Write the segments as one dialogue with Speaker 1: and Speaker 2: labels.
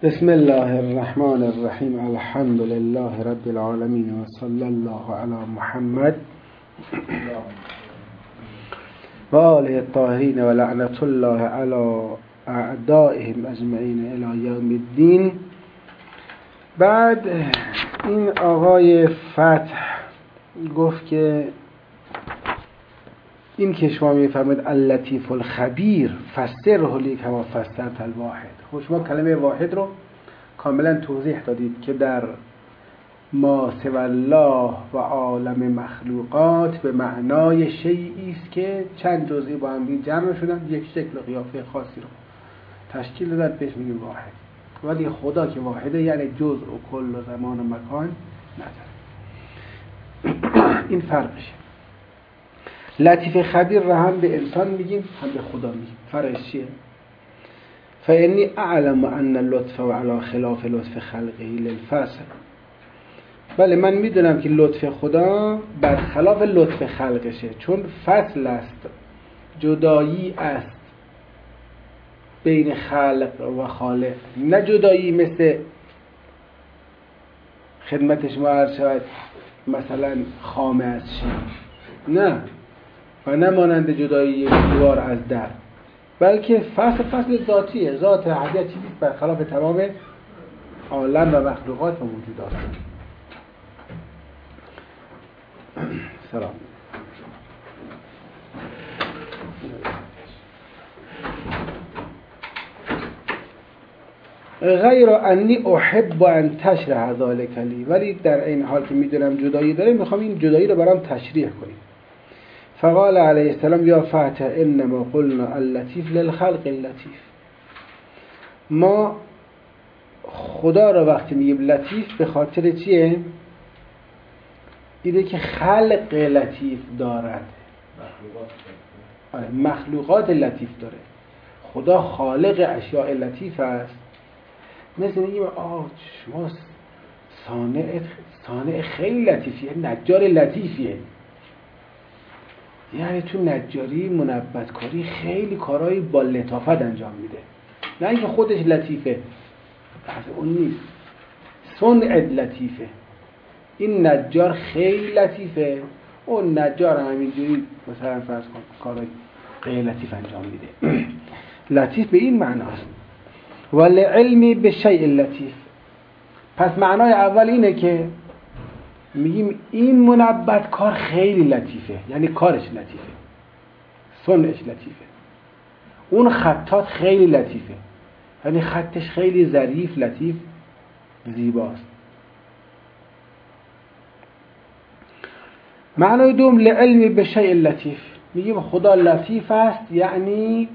Speaker 1: بسم الله الرحمن الرحیم. الحمد لله رب العالمین و صلی الله علی محمد و آله الطاهرین و لعنت الله علی اعدائهم اجمعین الی یوم الدین. بعد این آقای فتح گفت که این که شما میفرمایید اللطیف الخبیر فسره لی کما فسرت الواحد. خب شما کلمه واحد رو کاملا توضیح دادید که در ما سوی الله و عالم مخلوقات به معنای شیئی است که چند جزئی با هم جمع شدن یک شکل و قیافه خاصی رو تشکیل دادن، بهش میگیم واحد. ولی خدا که واحده یعنی جزء و کل و زمان و مکان نداره. این فرقشه. لطیف خبیر را هم به انسان میگیم هم به خدا میگیم. فرقش چیه؟ فإنی اعلم ان اللطف و علی خلاف لطف خلقه للفصل. بله من میدونم که لطف خدا برخلاف لطف خلقشه، چون فصل است، جدایی است بین خلق و خالق، نه جدایی مثل خدمت شما عرض شود مثلا خامه از شیر، نه، و نه مانند جدایی یک دیوار از در، بلکه فصل ذاتیه، ذات احدیت چیزی برخلاف تمام عالم و مخلوقات و موجودات. سلام. غیر انی احب ان تشرح ذلک لی، ولی در این حال که میدونم جدایی داره میخوام این جدایی رو برام تشریح کنیم. فقال علیه السلام یا فتح انما قلنا اللطیف للخلق اللطیف. ما خدا رو وقتی میگیم لطیف به خاطر چیه؟ اینه که خلق لطیف دارد، مخلوقات لطیف داره. خدا خالق اشیاء لطیف است. مثل میگیم شما صانع خیلی لطیفیه، نجار لطیفیه، یعنی تو نجاری منبتکاری خیلی کارهای با لطافت انجام میده، نه اینکه خودش لطیفه، بحث اون نیست، صنع لطیفه. این نجار خیلی لطیفه، اون نجار هم همینجوری مثلا فرض کن کارهای غیر لطیف انجام میده. لطیف به این معناست. ولعلمی به شیء لطیف. پس معنای اول اینه که میگیم این منبت کار خیلی لطیفه، یعنی کارش لطیفه، صنعش لطیفه. اون خطات خیلی لطیفه، یعنی خطش خیلی ظریف، لطیف، زیباست. معنای دوم لعلمی به شیء لطیف، میگیم خدا لطیف است یعنی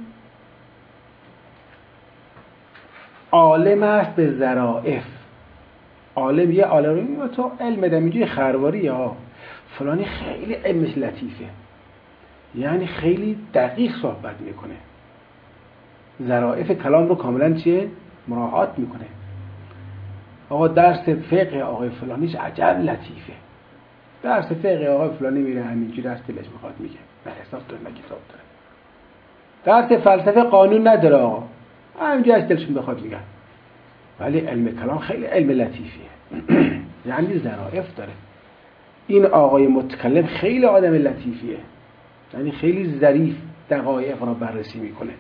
Speaker 1: عالم است به ظرائف. عالم یه عالمی و تو علم دم اینجوری خرواری ها فلانی خیلی علمش لطیفه، یعنی خیلی دقیق صحبت میکنه، ظرائف کلام رو کاملا چیه؟ مراعات میکنه. آقا درس فقه آقای فلانیش عجب لطیفه، درس فقه آقای فلانی میره همینجوری از دلش میخواد میگه، نه حساب داره نه کتاب داره. درس فلسفه قانون نداره آقا، همینجوری از دلشون بخواد میگن، ولی علم کلام خیلی علم لطیفیه. یعنی ظرافت داره. این آقای متکلم خیلی آدم لطیفیه، یعنی خیلی ظریف دقایق را بررسی میکنه.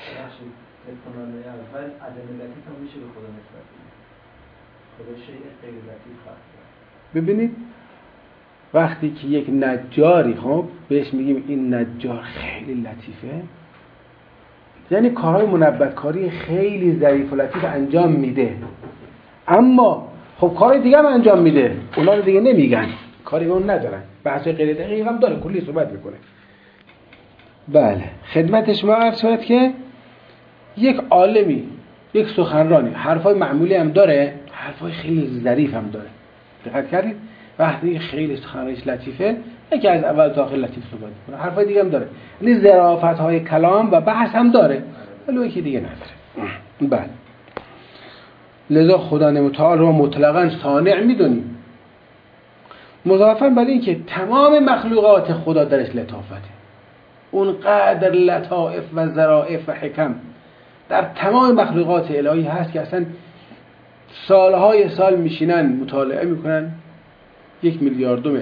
Speaker 1: ببینید وقتی که یک نجاری خب بهش میگیم این نجار خیلی لطیفه، یعنی کارهای منبتکاری خیلی ظریف و لطیف انجام میده، اما خب کارهای دیگه هم انجام میده، اونا رو دیگه نمیگن، کاری به اون ندارن، بحثای غیر دقیق هم داره، کلی صحبت میکنه. بله خدمت شما عرض شد که یک عالمی، یک سخنرانی حرفای معمولی هم داره، حرفای خیلی ظریف هم داره. دقت کردید؟ وقتی خیلی سخنرانیش لطیفه، یکی از اول تا آخر لطیف صحبت میکنه، حرفای دیگه هم داره، یعنی ظرافت‌های کلام و بحث هم داره، ولی یکی دیگه نداره. بله لذا خدا متعال رو مطلقاً صانع میدونیم، مضافاً بر این که تمام مخلوقات خدا درش لطافته، اونقدر لطائف و ظرائف و حکم در تمام مخلوقات الهی هست که اصلا سالهای سال میشینن مطالعه میکنن 1 میلیاردم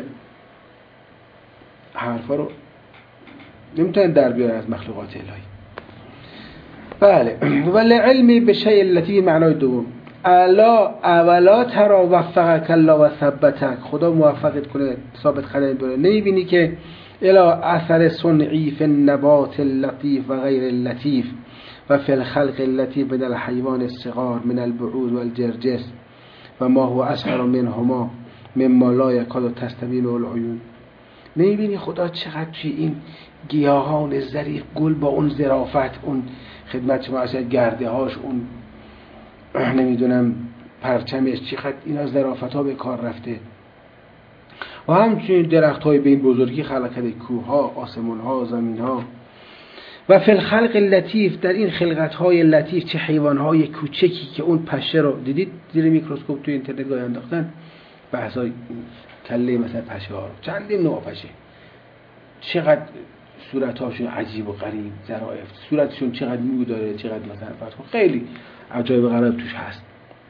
Speaker 1: حرفا رو نمیتونن در بیارن از مخلوقات الهی. بله. ولی علمی به شیء لطیف معنای دوم اولا ترا وفقک الله و ثبتک، خدا موفقت کنه ثابت قدم بره. نمیبینی که الا اثر صنعی فی النبات اللطیف و غیر اللطیف و فی الخلق اللطیف من الحیوان الصغار من البعوض والجرجس و ما هو اصغر منهما مما لا یکاد تستبین العیون. نمیبینی خدا چقدر توی این گیاهان ظریف، گل با اون ظرافت، اون خدمت شما اصلا گرده هاش، اون نمیدونم پرچمش، چقدر اینا ظرافت ها به کار رفته. و همچنین درخت های به این بزرگی خلق کرده، کوه ها، آسمان ها، زمین ها. و فی الخلق لطیف، در این خلقت های لطیف چه حیوان های کوچکی که اون پشه رو دیدید زیر میکروسکوپ توی اینترنت گاهی انداختن، بحثای کله مثلا پشه ها رو، چندین نوع پشه، چقدر صورتاشون عجیب و غریب، ظرافت صورتشون چقدر مو داره، چقدر مثلا فرق، خیلی عجایب غریب توش هست.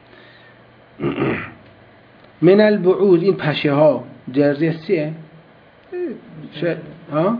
Speaker 1: من البعوض، این پشه ها جرجسیه ها،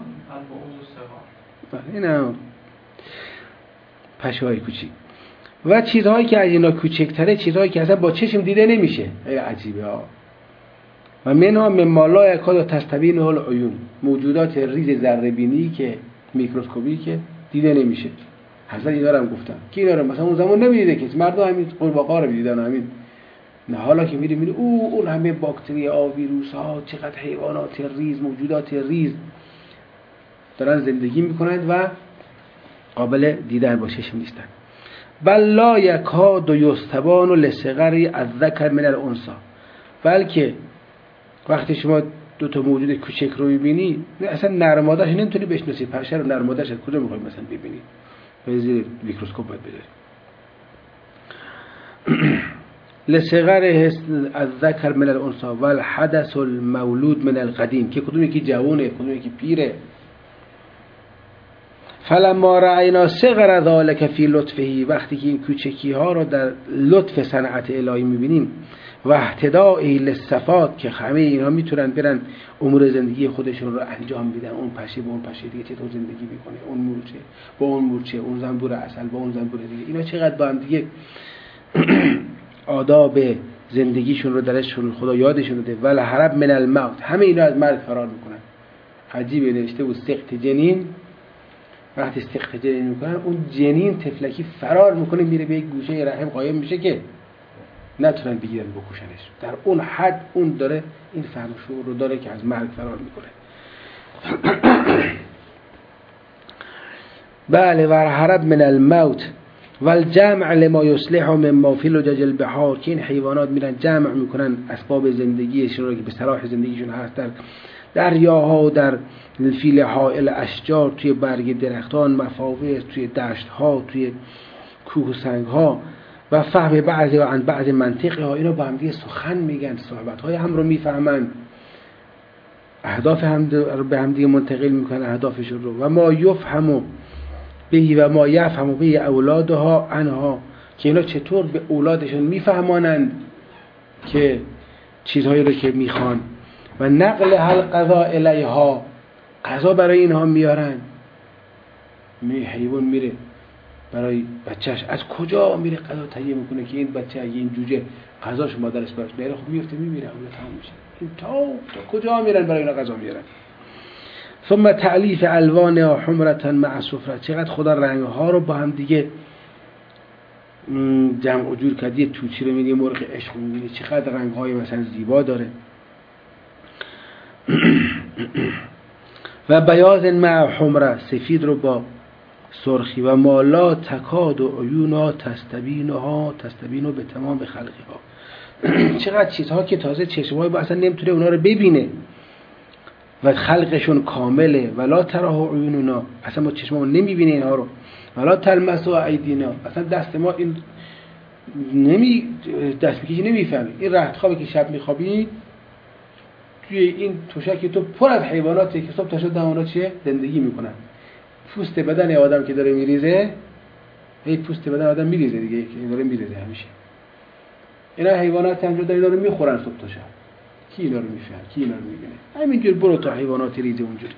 Speaker 1: اینا پشه های کوچیک و چیزهایی که از اینا کوچکتره، چیزهایی که اصلا با چشم دیده نمیشه، خیلی عجیبه ها. و منها مما لا یکاد تستبینه العیون، موجودات ریز ذره بینی که میکروسکوپی که دیده نمیشه. حضرت اینا رو هم گفتن که اینا رو مثلا اون زمان نمیدیده که مردم همین قورباغه رو میدیدن، همین نه، حالا که میری اون همه باکتری ها، ویروس ها، چقدر حیوانات ریز، موجودات ریز دارن زندگی میکنند و قابل دیدن با چشم نیستن. بل لا یکاد یستبان لصغر الذکر من الانثی، بلکه وقتی شما دو تا موجود کوچک رو میبینی اصلا نرمادش نمیتونی بشناسی، پشه رو نرمادش از کجا میخوای مثلا ببینی؟ به زیر میکروسکوپ باید بذاری. لصغر الذکر من الانثی و الحدث المولود من القدیم، که کدوم یکی جوونه کدوم یکی پیره. فلما رأینا صغر ذلک فی لطفه، وقتی که این کوچکی ها رو در لطف صنعت الهی میبینیم، و اهتدائی للصفات، که همه اینها میتونن برن امور زندگی خودشون رو انجام بدن، اون پشه با اون پشه دیگه چطور زندگی میکنه، اون مورچه با اون مورچه، اون زنبور عسل با اون زنبور دیگه، اینا چقدر با هم دیگه آداب زندگیشون رو درشون خدا یادشون داده. ول هرب من الموت، همه اینا از مرگ فرار میکنن. عجیبه، نوشته بود سقط جنین، وقتی سقط جنین میکنن اون جنین تفلکی فرار میکنه میره به یک گوشه رحم قایم میشه که نتونن بگیرن بکشنش. در اون حد اون داره این فهم شعور رو داره که از مرگ فرار میکنه. بله. و هرب من الموت والجمع لما یصلح مما فی لجج البحار، که این حیوانات میرن جمع میکنن اسباب زندگیشون رو که به صلاح زندگیشون هست در دریاها و در فیله‌های اشجار، توی برگ درختان، مفاوض، توی دشت‌ها، توی کوه و سنگ‌ها، و فهم بعضی و عن بعض منطقه ها. اینا با هم دیگه سخن میگن، صحبت‌های هم رو میفهمن، اهداف هم رو به هم دیگه منتقل میکنن اهدافشون رو. و ما یفهم بهی و ما یفهم بهی اولادها عنها، که اینا چطور به اولادشون میفهمانند که چیزهایی رو که میخوان. و نقل القضاء الیها، قضا برای اینها میارن. حیوان میره برای بچهش از کجا میره قضا تهیه میکنه که این بچه اگه این جوجه قضاش مادرش براش میاره، خب میفته میمیره، اون تمام میشه. این تا کجا میرن برای اینا قضا میارن. ثم تعلیف الوانها حمرة مع صفرة، چقدر خدا رنگ ها رو با هم دیگه جمع و جور کرده. توتی رو میبینی، مرغ عشق رو میبینی، چقدر رنگ های مثلا زیبا داره. و بیاض مع حمره، سفید رو با سرخی. و مالا تکاد و عیونا تستبینو به تمام خلقها، چقدر چیزها که تازه چشمای با اصلا نمیتونه اونا رو ببینه و خلقشون کامله. ولا تراه عیوننا، اصلا ما چشممون نمیبینه اینها رو. ولا تلمسو ایدینا، اصلا دست ما این دست میکشی نمیفهمی. این رخت خوابی که شب میخوابی توی این توشکی تو پر از حیواناتی که صبح تا شب اونا چیه زندگی میکنن. پوست بدن آدم که داره میریزه، پوست بدن آدم میریزه دیگه، که داره میریزه همیشه. اینا حیوانات هم اینا رو میخورن صبح تا شب. کی اینا رو میفهمه؟ کی اینا رو میبینه؟ همینجور برو تا حیوانات ریز اونجوری.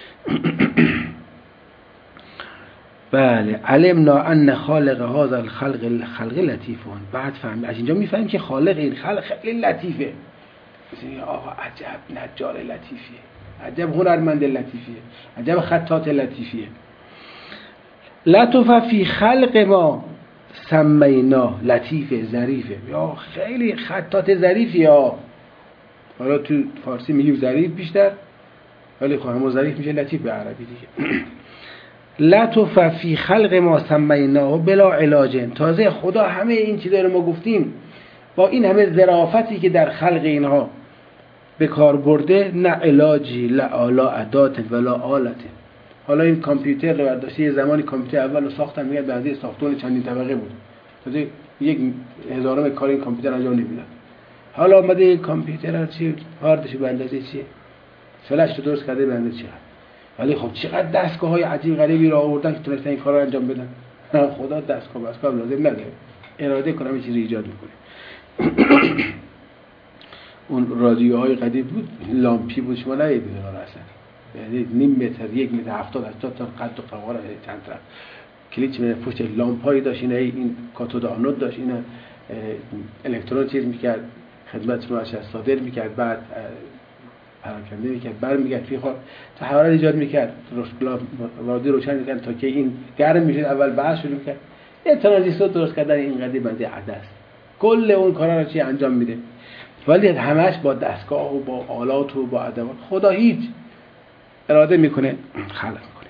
Speaker 1: بله علمنا ان خالق هذا الخلق لطیفون. بعد فهم از اینجا میفهمیم که خالق این خلق خیلی لطیفه. مثلا آقا عجب نجار لطیفیه، عجب هنرمند لطیفیه، عجب خطاط لطیفیه. لطف فی خلق ما سمینا لطیفه ظریفه. یا خیلی خطاط ظریفیه ها. حالا تو فارسی میگیم ظریف بیشتر، ولی خواهم ظریف میشه لطیف به عربی دیگه. لطف فی خلق ما سمینا بلا علاج. تازه خدا همه این چیزا رو ما گفتیم با این همه ظرافتی که در خلق اینها به کار برده، نه علاجی لا ادات ولا آلت. حالا این کامپیوتر رو برداشته، یه زمانی کامپیوتر اول رو ساختن میگن بعضی ساختون چندین طبقه بود، تازه یک هزارم کار این کامپیوتر انجام نمیدن. حالا اومده کامپیوتر چی هاردش به اندازه چیه، فلش رو درست کرده به اندازه چیه. ولی خب چقدر دستگاه‌های عجیب غریبی رو آوردن که تونستن این کارا رو انجام بدن. خدا دستگاه لازم نداره، اراده کنه یه چیزی ایجاد میکنه. اون رادیوهای قدیم بود، لامپی بود، شما ندیدید اینا رو اصلا، یعنی نیم متر، 1 متر 70 80 تا قد و قواره چند طرف کلیچ می پشت لامپایی داشت، این کاتود آنود داشت، اینا الکترون چیز میکرد خدمت رو صادر میکرد، بعد پراکنده میکرد، برمیگشت توی خود تا حرارت ایجاد میکرد، رادیو روشن میکرد تا که این گرم میشد، اول بعد شروع میکرد یه ترانزیستور درست کردن این قدیم بنده عدس. کل اون کارا رو چی انجام میده، ولی همش با دستگاه و با آلات و با ادوات. خدا هیچ اراده میکنه خلق میکنه.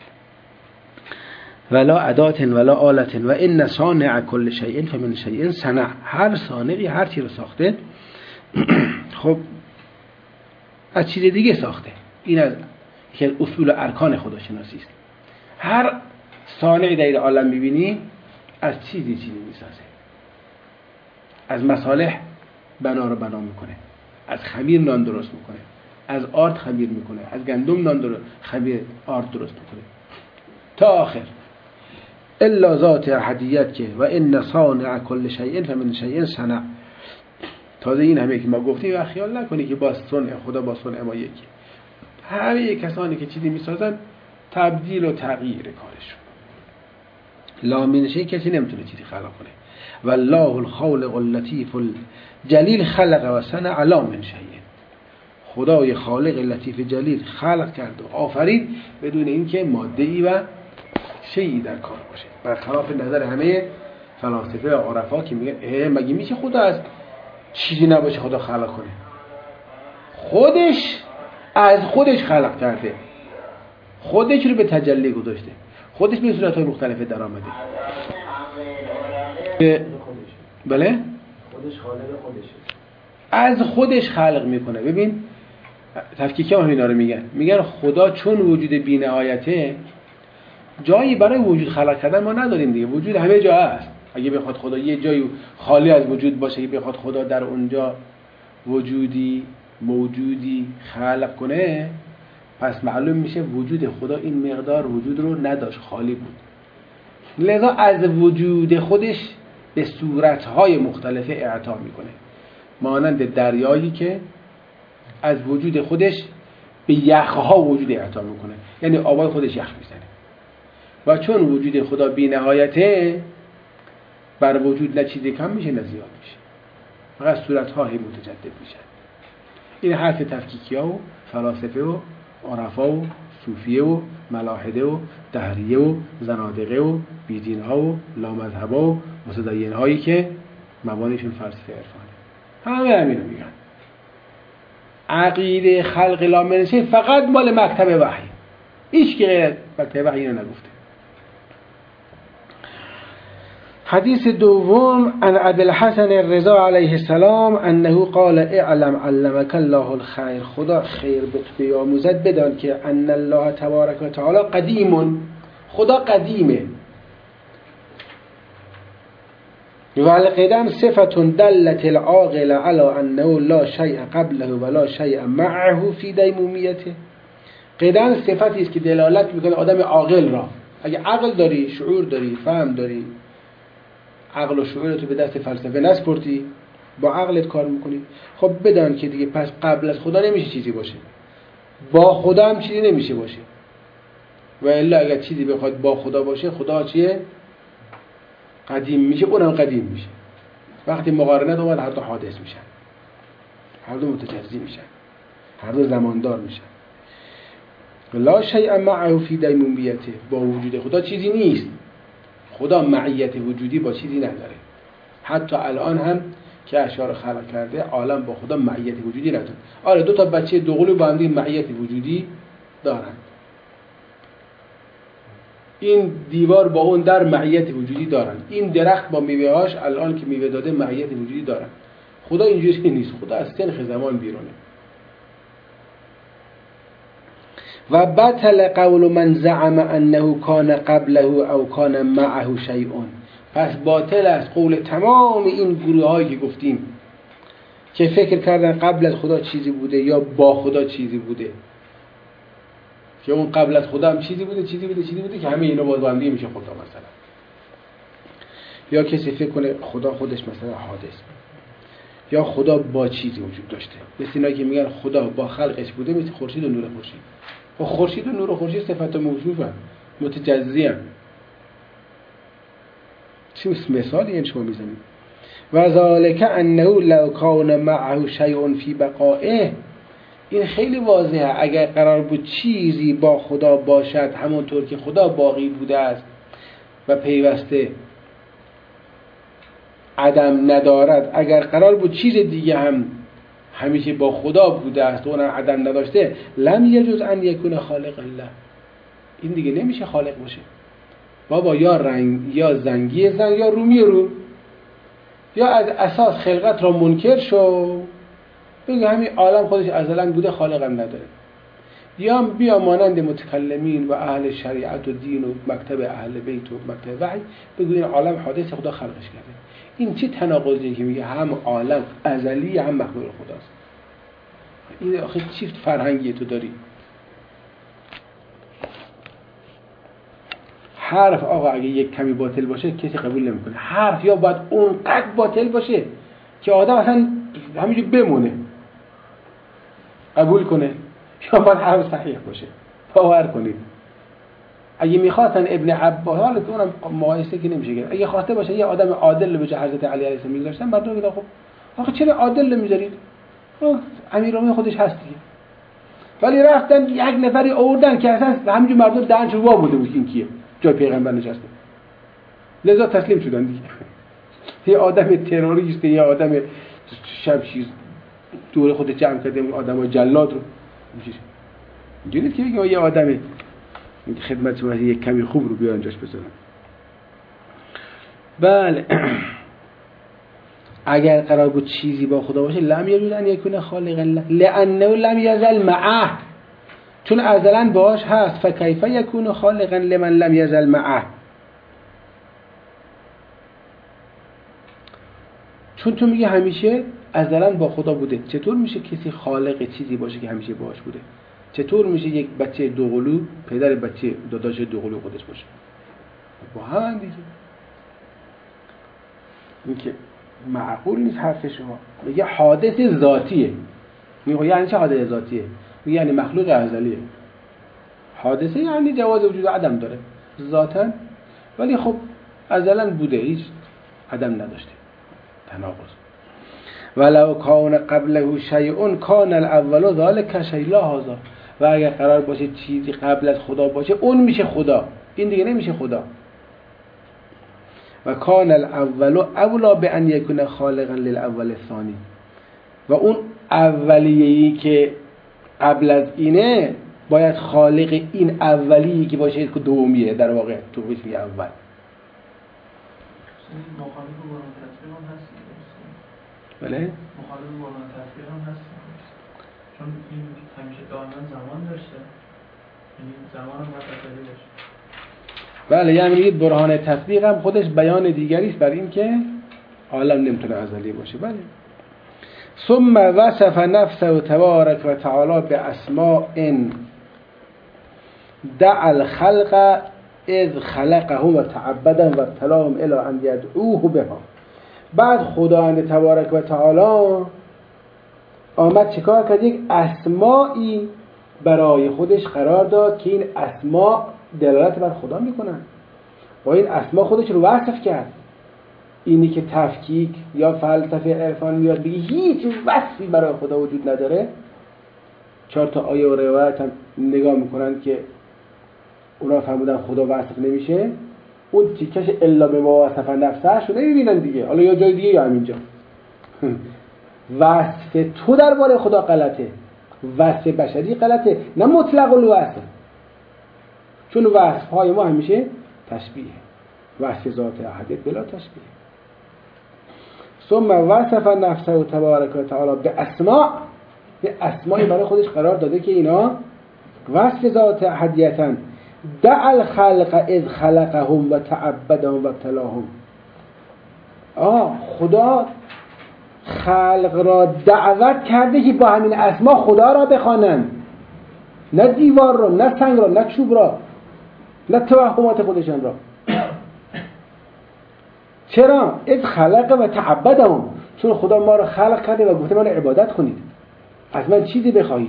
Speaker 1: ولا ادات ولا آلت و ان صانع کل شیء فمن شیء صنع. هر صانعی هر چیزی رو ساخته خب از چیز دیگه ساخته. این از که اصول و ارکان خداشناسی است. هر صانعی در این عالم میبینی از چیزی میسازه. از مصالح بنا رو بنا میکنه، از خمیر نان درست میکنه، از آرد خمیر میکنه، از گندم نان درست خمیر آرد درست میکنه تا آخر. الا ذات احدیت که و ان صانع کل شیء فمن شیء صنع. تازه این همه که ما گفتیم و خیال نکنی که با صنع خدا با صنع ما یکی. همه کسانی که چیزی میسازن تبدیل و تغییر کارشون. لا من شیء کسی نمیتونه چیزی خلق کنه. والله الخالق اللطیف الجلیل خلق و صنع لا من شیء. خدای خالق لطیف جلیل خلق کرد و آفرید بدون اینکه ماده‌ای و شیئی در کار باشه. برخلاف نظر همه فلاسفه و عرفا که میگن مگه میشه خدا از چیزی نباشه خدا خلق کنه؟ خودش از خودش خلق کرده، خودش رو به تجلی گذاشته، خودش به صورت‌های مختلفه در آمده. بله؟
Speaker 2: خودش خالق خودشه،
Speaker 1: از خودش خلق میکنه. ببین تفکیک ها اینا رو میگن خدا چون وجود بی‌نهایته، جایی برای وجود خلق کردن ما نداریم دیگه. وجود همه جا هست. اگه بخواد خدا یه جایی خالی از وجود باشه، اگه بخواد خدا در اونجا موجودی خلق کنه، پس معلوم میشه وجود خدا این مقدار وجود رو نداشت، خالی بود. لذا از وجود خودش به صورتهای مختلف اعطا میکنه، مانند دریایی که از وجود خودش به یخها وجود اعطا میکنه، یعنی آبای خودش یخ میزنه. و چون وجود خدا بی نهایته، بر وجود نه چیزی کم میشه نه زیاد میشه، فقط صورتها هی متجدد میشن. این حرف تفکیکی ها و فلاسفه و عرفا و صوفیه و ملاحده و دهریه و زنادقه و بیدین ها و لامذهبا و متدین هایی که مبانیشون فلسفه عرفانه، همه همینو میگن. عقیده خلق لامنشه فقط مال مکتب وحی، هیچ که غیر مکتب وحی اینو نگفته. حدیث دوم عن ابی الحسن الرضا علیه السلام انه قال اعلم علمک الله الخیر. خدا خیر به تو بیاموزد بدان که ان الله تبارک و تعالی قدیم، خدا قدیمه. والقدم صفت دلت العاقل على انه لا شیء قبله ولا شیء معه فی دیمومیته. قدم صفتی است که دلالت میکنه آدم عاقل را. اگه عقل داری، شعور داری، فهم داری، عقل و شعورتو به دست فلسفه نسپردی، با عقلت کار میکنی. خب بدان که دیگه پس قبل از خدا نمیشه چیزی باشه، با خدا هم چیزی نمیشه باشه. و الا اگر چیزی بخواد با خدا باشه، خدا چیه؟ قدیم میشه، اونم قدیم میشه. وقتی مقارنت اومد هر دو حادث میشن، هر دو متجزی میشن، هر دو زماندار میشن. لا شیء معه فی دیمومیته، با وجود خدا چیزی نیست. خدا معیت وجودی با چیزی نداره. حتی الان هم که اشیاء رو خلق کرده، عالم با خدا معیت وجودی نداره. آره دو تا بچه دوقلو با هم دیگه معیت وجودی دارن. این دیوار با اون در معیت وجودی دارن. این درخت با میوه‌هاش الان که میوه داده معیت وجودی دارن. خدا اینجوری نیست. خدا از سنخ زمان بیرونه. و بطل قول من زعم انه کان قبله او کان معه شیء. پس باطل است قول تمام این گروه هایی که گفتیم که فکر کردن قبل از خدا چیزی بوده یا با خدا چیزی بوده، که اون قبل از خدا هم چیزی بوده که همه اینا با هم دیگه میشه خدا مثلا. یا کسی فکر کنه خدا خودش مثلا حادث، یا خدا با چیزی وجود داشته. مثل اینا که میگن خدا با خلقش بوده، مثل خورشید و نور خورشید. و خورشید و نور خورشید صفت موصوفن، متجزی ان. چه مثالی این شما میزنید؟ و ذالک انه لو کان معه شیء فی بقائه. این خیلی واضحه. اگر قرار بود چیزی با خدا باشد همونطور که خدا باقی بوده است و پیوسته عدم ندارد، اگر قرار بود چیز دیگه هم همیشه با خدا بوده است و اون عدم نداشته، لم یجوز ان یکون خالق الله. این دیگه نمیشه خالق باشه. بابا یا رنگ یا زنگی زنگ یا رومی روم، یا از اساس خلقت را منکر شو بگو همین عالم خودش ازلا بوده خالقم نداره، یا بیا مانند متکلمین و اهل شریعت و دین و مکتب اهل بیت و مکتب وحی بگو این عالم حادث خدا خلقش کرده. این چه تناقضیه که میگه هم عالم ازلی هم مخلوق خداست؟ این آخه چی فرهنگی تو داری؟ حرف آقا اگه یک کمی باطل باشه کسی قبول نمیکنه. حرف یا باید اونقدر باطل باشه که آدم اصلا همینجور بمونه قبول کنه، یا باید حرف صحیح باشه باور کنید. اگه میخواستن ابن عباس، حالا اونم مقایسه که نمیشه کرد، اگه خواسته باشه یه آدم عادل به جای حضرت علی علیه السلام میذاشتن، مردم میگن خب آخه چرا عادل نمیذارید؟ امیرالمومنین خودش هست دیگه. ولی رفتن یک نفری آوردن که اصلا همینجور مردم دهنش وا بوده بود این کیه، جای پیغمبر نشسته، لذا تسلیم شدن دیگه. یه آدم تروریست، یه آدم شمشیر دور خود جمع کرده، اون آدمای جلاد رو اینجوریه که بگیم یه آدم خدمت شما یک کمی خوب رو بیان جاش بذارن. بله اگر قرار بود چیزی با خدا باشه لم یجوز ان یکون خالقا لانه لم یزل معه، چون ازلا باش هست. فکیف یکون خالقا لمن لم یزل معه، چون تو میگه همیشه ازلا با خدا بوده، چطور میشه کسی خالق چیزی باشه که همیشه باش بوده؟ چطور میشه یک بچه دوقلو پدر بچه داداش دوقلو خودش باشه؟ با هم دیگه. این که معقول نیست حرف شما. میگه حادث ذاتیه. میگه یعنی چه حادث ذاتیه؟ میگه یعنی مخلوق ازلیه. حادثه یعنی جواز وجود عدم داره ذاتاً، ولی خب ازلا بوده، هیچ عدم نداشته. تناقض. ولو کان قبله شیء کان الاول ذلک شیء لا هذا. و اگر قرار باشه چیزی قبل از خدا باشه اون میشه خدا، این دیگه نمیشه خدا. و کان الاول اولا بان یکون خالقا للاول الثانی. و اون اولیه‌ای که قبل از اینه باید خالق این اولیه‌ای که باشه که دومیه در واقع تو بهش میگه اول.
Speaker 3: مخالف قرآن تطبیق هم هست.
Speaker 1: بله؟
Speaker 3: مخالف قرآن تطبیق هم هست. چون این همیشه دائما زمان داشته. یعنی زمان هم باید ازلی باشه.
Speaker 1: بله، یعنی میگید برهان تطبیق هم خودش بیان دیگری است بر این که عالم نمیتونه ازلی باشه. بله. ثم وصف نفسه تبارک و تعالی به اسماء دع الخلق اذ خلقهم و تعبدهم و ابتلاهم الی ان یدعوه بها. بعد خداوند تبارک و تعالی آمد چیکار کرد؟ یک اسمایی برای خودش قرار داد که این اسما دلالت بر خدا میکنن. با این اسما خودش رو وصف کرد. اینی که تفکیک یا فلسفه عرفان میاد بگی هیچ وصفی برای خدا وجود نداره، 4 تا آیه و روایت هم نگاه میکنن که اونا فرمودن خدا وصف نمیشه، اون تیکش الا به ما وصف نفسه شو نمیبینن دیگه، حالا یا جای دیگه یا همینجا. وصف تو درباره خدا غلطه، وصف بشری غلطه، نه مطلق الوصف. چون وصف های ما همیشه تشبیه، وصف ذات احدیت بلا تشبیه. ثم وصف نفسه تبارک و تعالی به اسماء، به اسمایی برای خودش قرار داده که اینا وصف ذات احدیتن. دع الخلق اذ خلقهم و تعبدهم و ابتلاهم. خدا خلق را دعوت کرده که با همین اسما خدا را بخوانند، نه دیوار را، نه سنگ را، نه چوب را، نه توهمات خودشان را. چرا؟ اذ خلق و تعبدهم، چون خدا ما را خلق کرده و گفته من عبادت کنید، از من چیزی بخواهید.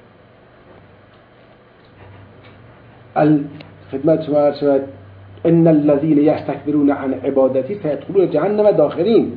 Speaker 1: خدمت شما عرض شود ان الذين يستكبرون عن عبادتي سيدخلون جهنم داخرين.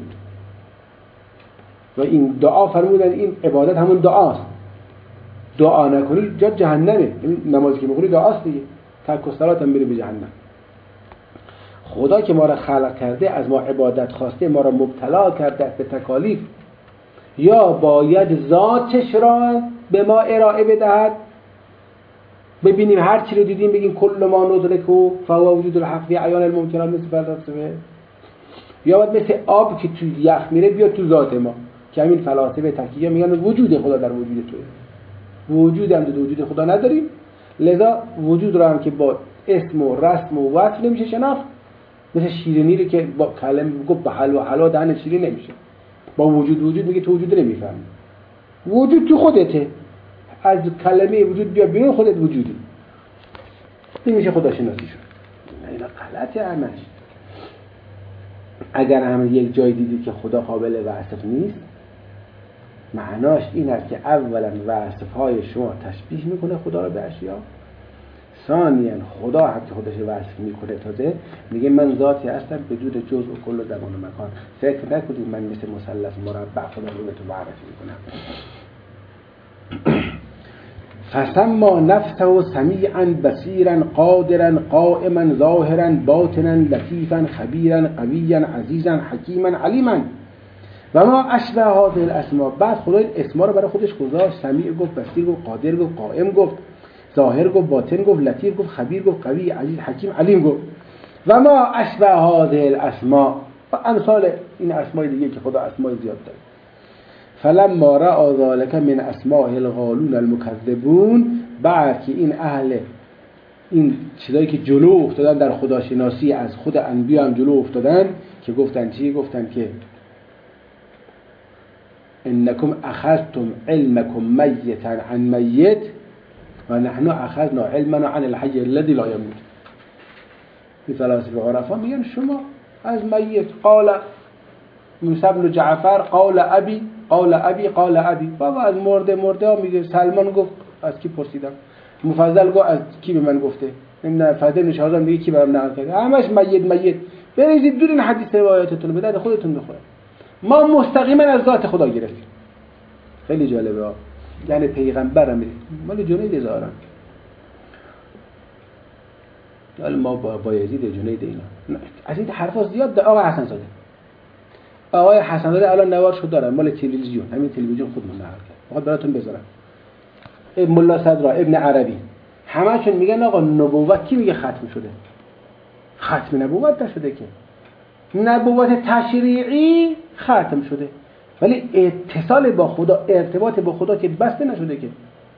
Speaker 1: و این دعا فرمودن این عبادت همون دعاست، دعا نکنی جا جهنمه. نمازی که میخونی دعاست دیگه، ترک الصلات هم میره به جهنم. خدا که ما را خلق کرده، از ما عبادت خواسته، ما را مبتلا کرده به تکالیف، یا باید ذاتش را به ما ارائه بدهد، ببینیم هر چی رو دیدیم بگیم کل ما ندرکو فهو وجود الحق فی عیان الممکنات مثل فلسفه، یا باید مثل آب که توی یخ میره بیاد تو ذات ما، که همین فلاسفه تکیه میگن وجود خدا در وجود توه. وجود هم در وجود خدا نداریم، لذا وجود را هم که با اسم و رسم و وصف نمیشه شناخت. مثل شیرینی رو که با کلمه گفت به حلوا دهن شیرین نمیشه، با وجود میگه تو وجود نمیفهمی. وجود تو خودته، از کلمه وجود بیا بیرون خودت وجودی، نمیشه خدا شناسی شد. اینا غلطه همش. اگر هم یک جای دیدی که خدا قابل وصف نیست، معناش این است که اولا وصفهای شما تشبیه میکنه خدا رو به اشیا، ثانیا خدا حتی خودش وصف میکنه، تازه میگه من ذاتی هستم بدون جزء و کل و زمان و مکان. فکر نکنید من مثل مثلث مربع خدا رو به تو معرفی میکنم. فسما نفسه سمیعا بصیرا قادرا قائما ظاهرا باطنا لطیفا خبیرا قویا عزیزا حکیما علیما و ما اشبه هذه الاسماء. بعد خدا این اسما رو برای خودش گذاشت، سمیع گفت، بصیر گفت، قادر گفت، قائم گفت، ظاهر گفت، باطن گفت، لطیف گفت، خبیر گفت، قوی، عزیز، حکیم، علیم گفت. و ما اشبه هذه الاسماء، و امثال این اسمای دیگه که خدا اسمای زیاد داره. فلما رأى ذلك من اسماء الغالون المكذبون، بعد که این اهل این چیزایی که جلو افتادن در خداشناسی از خود انبیا هم جلو افتادن، که گفتن چی؟ گفتن که انکم اخذتم علمکم میتا عن میت و نحن اخذنا علمنا عن الحی الذی لا یموت. این فلاسفه عرفا میگن شما از میت، قال موسی بن جعفر قال ابی قال ابی قال ابی، بابا از مرده ها میگه. سلمان گفت از کی پرسیدم، مفضل گفت از کی به من گفته، نه فضل بن شهرزاد میگه کی برام نقل کرده. همش میت. بریزید دور این حدیث روایاتتون به درد خودتون بخوره. ما مستقیما از ذات خدا گرفتیم. خیلی جالبه ها. یعنی پیغمبرم مال جنید زارم، حالا ما با یزید جنید اینا از این حرفا زیاد ده. آقای حسن زاده، آقای حسن زاده الان نوارشو دارن مال تلویزیون، همین تلویزیون خودمون نقل کرد، میخواد براتون بذارم. ملا صدرا، ابن عربی، همه‌شون میگن آقا نبوت کی میگه ختم شده؟ ختم نبوت نشده که، نبوت تشریعی ختم شده، ولی اتصال با خدا، ارتباط با خدا که بسته نشده که.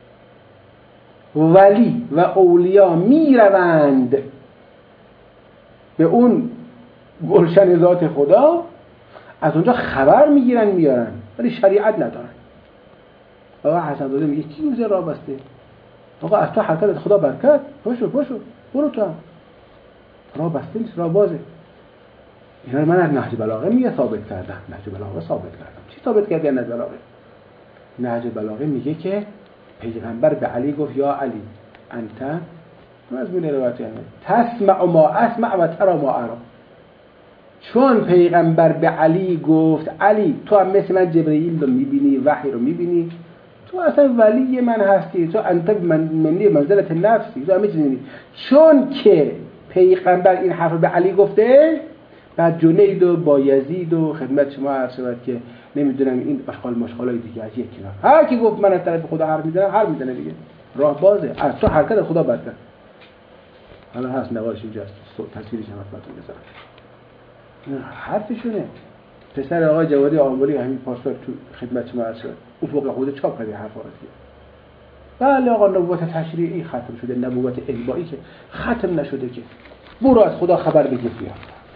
Speaker 1: ولی و اولیا میروند به اون گلشن ذات خدا، از اونجا خبر میگیرن میارن، ولی شریعت ندارن. آقا حسن زاده میگه کی روزه راه بسته؟ آقا از تو حرکت خدا برکت، پاشو برو تو هم. راه بسته نیست، راه بازه. اینا من از نهج بلاغه میگه ثابت کردم. نهج بلاغه ثابت کردم. چی ثابت کردی از نهج بلاغه؟ نهج بلاغه میگه که پیغمبر به علی گفت یا علی انت مضمون روایت تسمع ما اسمع و ترى ما ارى. چون پیغمبر به علی گفت علی تو هم مثل من جبرئیل رو میبینی، وحی رو میبینی، تو اصلا ولی من هستی، تو انت منی منزلت نفسی، تو همه چیز میبینی. چون که پیغمبر این حرف به علی گفته، بعد جنید و بایزید و خدمت شما عرض شود که نمیدونم این اشغال مشغالای دیگه از یک کنار، هر کی گفت من از طرف خدا حرف میزنم حرف میزنه دیگه، راه بازه، از تو حرکت خدا برتر. حالا هست نوارش اینجاست، تصویرش هم خدمتتون بذارم. حرفشونه. پسر آقای جوادی آمولی همین پاسدار تو خدمت شما عرض شد، اون فوق خود چاپ کردی حرفا رو. بله آقا نبوت تشریعی ختم شده، نبوت انبایی که ختم نشده که. برو از خدا خبر بگیر بیا.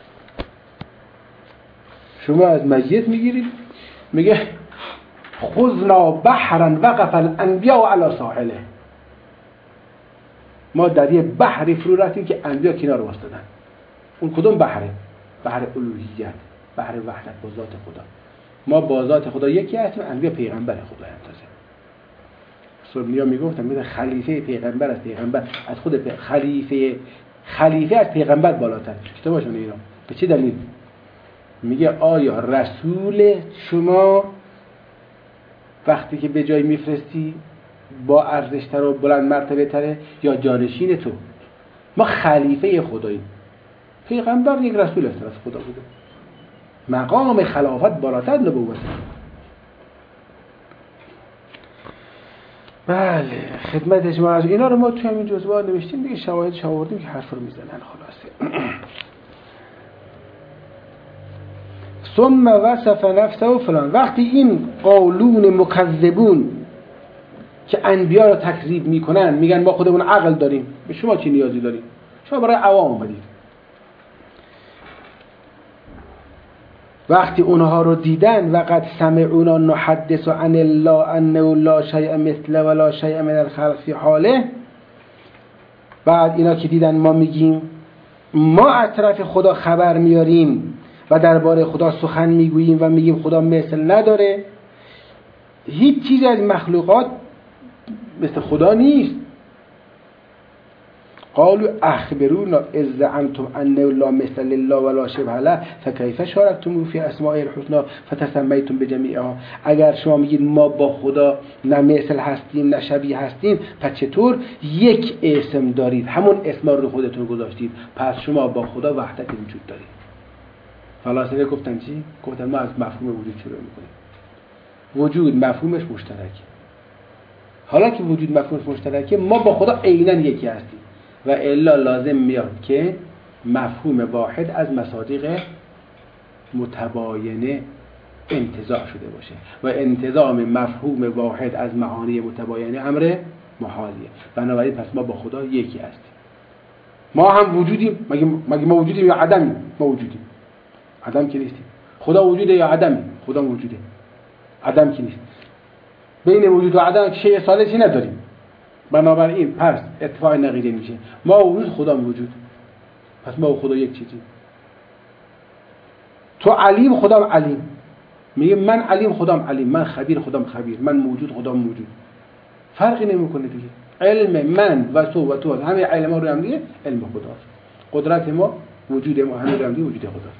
Speaker 1: شما از میت میگیرید میگه خذنا بحرا وقف الانبیاء علی ساحله. ما در یه بحری فرو رفتیم که انبیا کنار وایسادن. اون کدوم بحره؟ بحر الوهیت، بحر وحدت با ذات خدا. ما با ذات خدا یکی هستیم، انبیا پیغمبر خدا هستند. سورنیا میگفتن خلیفه پیغمبر از پیغمبر از خود خلیفه از پیغمبر بالاتر. کتابشون اینا. به چه دلیل؟ میگه آیا رسول شما وقتی که به جای میفرستی با ارزشتر و بلند مرتبه تره یا جانشین تو؟ ما خلیفه خداییم. پیغمبر یک رسول است از خدا بوده. مقام خلافت بالاتر نبوته. بله خدمت شما از اینا رو ما توی همین جزوه نوشتیم دیگه، شواهدش آوردیم که حرف رو میزنن. خلاصه ثم وصف نفسه و فلان. وقتی این قولون مکذبون که انبیا رو تکذیب میکنن میگن ما خودمون عقل داریم، به شما چی نیازی داریم؟ شما برای عوام اومدید. وقتی اونها رو دیدن وقد سمعونا نحدث عن الله انه لا شیء مثل ولا شیء من الخلق فی حاله، بعد اینا که دیدن ما میگیم ما از طرف خدا خبر میاریم و درباره خدا سخن میگوییم و میگیم خدا مثل نداره، هیچ چیزی از مخلوقات مثل خدا نیست. قالوا اخبرونا اذ زعمتم انه لا مثل لله ولا شبه له فكيف شاركتم في اسماء الحسنى فتسميتم بجميعها. اگر شما میگید ما با خدا نه مثل هستیم نه شبیه هستیم، پس چطور یک اسم دارید، همون اسما رو خودتون گذاشتید، پس شما با خدا وحدت وجود دارید. فلاسفه گفتن چی؟ گفتن ما از مفهوم وجود شروع میکنیم. وجود مفهومش مشترکه. حالا که وجود مفهومش مشترکه ما با خدا عیناً یکی هستیم و الا لازم میاد که مفهوم واحد از مصادیق متباینه انتزاع شده باشه و انتزاع مفهوم واحد از معانی متباینه امر محالیه. بنابراین پس ما با خدا یکی هستیم. ما هم وجودیم. مگه ما وجودیم یا عدمیم؟ ما وجودیم. عدم که نیستیم. خدا وجوده یا عدمه؟ خدا وجوده. عدم که نیست. بین وجود و عدم شیء ثالثی نداریم. بنابراین پس اتفاق نقیضه میشه. ما وجود خدا وجود. پس ما و خدا یک چیزی. تو علیم خدام علیم. میگه من علیم خدام علیم، من خبیر خدام خبیر، من موجود خدام موجود. فرقی نمیکنه دیگه. علم من و تو همه علم ها رو هم دیگه علم خداست. قدرت ما وجود ما همه رو هم دیگه وجود خداست.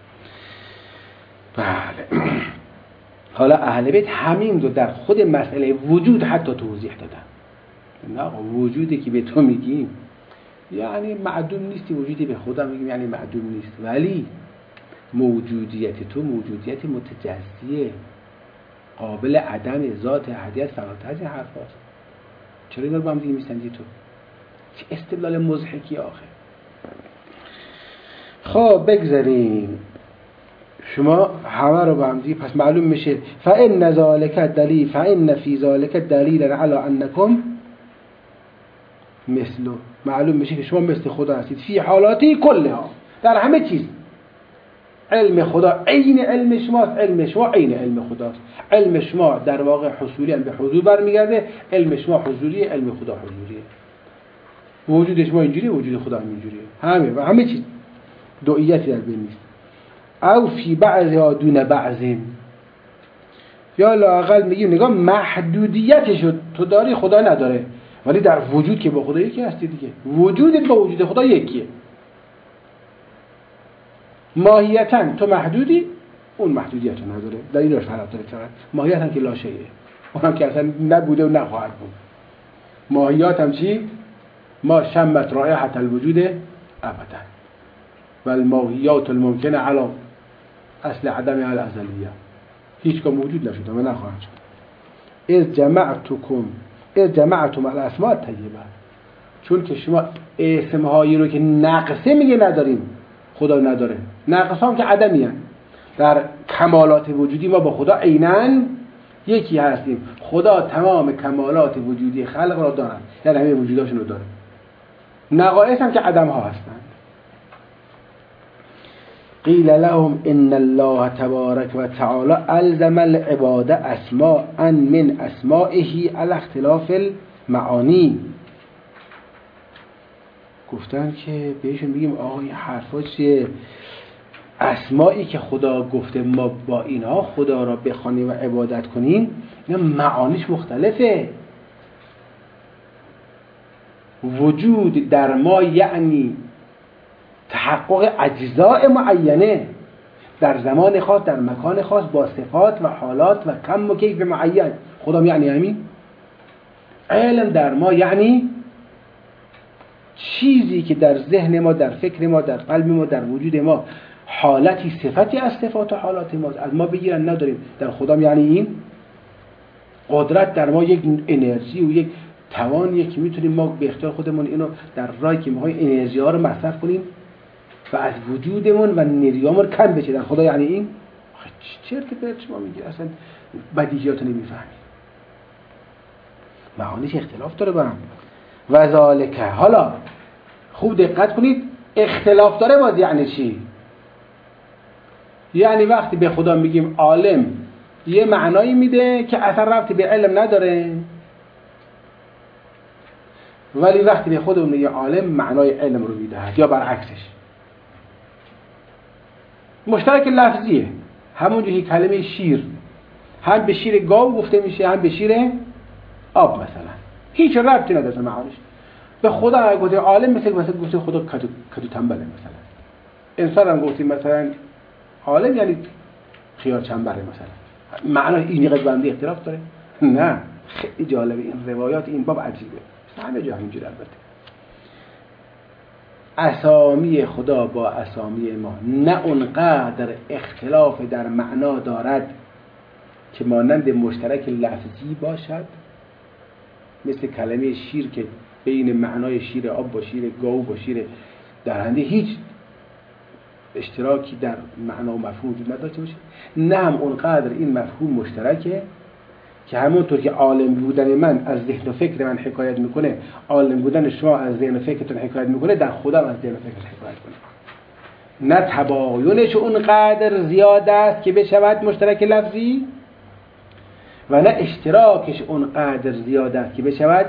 Speaker 1: بله. حالا اهل بیت همین رو در خود مسئله وجود حتی توضیح دادن. نه آقا وجودی که به تو میگیم یعنی معدوم نیستی، وجودی به خدا میگیم یعنی معدوم نیست، ولی موجودیت تو موجودیت متجزیه، قابل عدم، ذات احدیت فراتر از این حرف هست. چرا اینا رو با هم دیگه میسنجی تو؟ چه استدلال مضحکی آخه. خب بگذاریم شما همه رو با هم دیگه پس معلوم میشه فإن ذلك دلیل فإن فی ذلك دلیل علی انکم مثله. معلوم میشه که شما مثل خدا هستید فی حالاتی کلها، در همه چیز. علم خدا عین علم شماست، علم شما عین علم خداست. علم شما در واقع حصولی به حضور برمیگرده، علم شما حضوریه، علم خدا حضوریه. وجود شما اینجوریه، وجود خدا هم اینجوریه. همه و همه چیز دوئیتی در بین نیست. او فی بعضها دون بعضین، یا لااقل میگیم نگاه محدودیتشو تو داری خدا نداره، ولی در وجود که با خدا یکی هستی دیگه، وجودت با وجود خدا یکیه. ماهیتاً تو محدودی، اون محدودیت رو نداره، در این راش فرق داره. فقط ماهیت هم که لاشه‌ایه، اونم که اصلا نبوده و نخواهد بود. ماهیات هم چی؟ ما شمت رائحة الوجود ابدا و الماهیات الممکنه علی اصل عدم الازلیه، هیچ که موجود نشده و نخواهد شد. از جمعتم الاسماء الطیبه، چون که شما اسمهایی رو که نقصه میگه نداریم، خدا نداره، نقص هم که عدمی هست. در کمالات وجودی ما با خدا عیناً یکی هستیم. خدا تمام کمالات وجودی خلق را دارد، یعنی همه وجوداشون رو داره. نقائص هم که عدم ها هستند. قیل لهم ان الله تبارک و تعالی الزم العباد اسماء من اسمائه علی اختلاف المعانی. گفتن که بهشون بگیم آقا این حرفا چیه؟ اسمایی که خدا گفته ما با اینها خدا را بخوانیم و عبادت کنیم، اینا معانیش مختلفه. وجود در ما یعنی تحقق اجزاء معینه در زمان خاص، در مکان خاص، با صفات و حالات و کم و کیف معین. خدا یعنی همین. علم در ما یعنی چیزی که در ذهن ما، در فکر ما، در قلب ما، در وجود ما حالتی صفتی از صفات و حالات ما از ما بگیرن نداریم. در خدا یعنی این. قدرت در ما یک انرژی و یک توانیه که میتونیم ما به اختیار خودمون اینو در راهی که می‌خوایم انرژی ها رو مصرف کنیم و از وجودمون و نیرومون کم بشه. در خدا یعنی این. چرت و پرت شما میگی، اصلا بدیهیات نمیفهمی. معانیش اختلاف داره با هم. و ذالک، حالا خوب دقت کنید، اختلاف داره باز یعنی چی؟ یعنی وقتی به خدا میگیم عالم یه معنایی میده که اثر ربطی به علم نداره، ولی وقتی به خودمون میگه عالم معنای علم رو میدهد، یا برعکسش. مشترک لفظیه، همونجوری کلمه شیر هم به شیر گاو گفته میشه، هم به شیر آب مثلا، هیچ ربطی نداره معانیش. به خدا گفته عالم مثل گفته خدا کدو تنبله مثلا. انسان هم گفتیم مثلا عالم یعنی خیار چنبره مثلا، معنای این قد بندی اختلاف داره؟ نه. خیلی جالبه این روایات این باب عجیبه، همه جا همینجوری. البته اسامی خدا با اسامی ما نه اونقدر اختلاف در معنا دارد که مانند مشترک لفظی باشد، مثل کلمه شیر که بین معنای شیر آب با شیر گاو با شیر درنده هیچ اشتراکی در معنا و مفهوم وجود نداشته باشه، نه هم اونقدر این مفهوم مشترکه که همونطور که عالم بودن من از ذهن و فکر من حکایت میکنه، عالم بودن شما از ذهن و فکرتون حکایت میکنه، در خدا از ذهن و فکر حکایت کنه. نه تباینش اونقدر زیاد است که بشود مشترک لفظی، و نه اشتراکش اونقدر زیاد است که بشود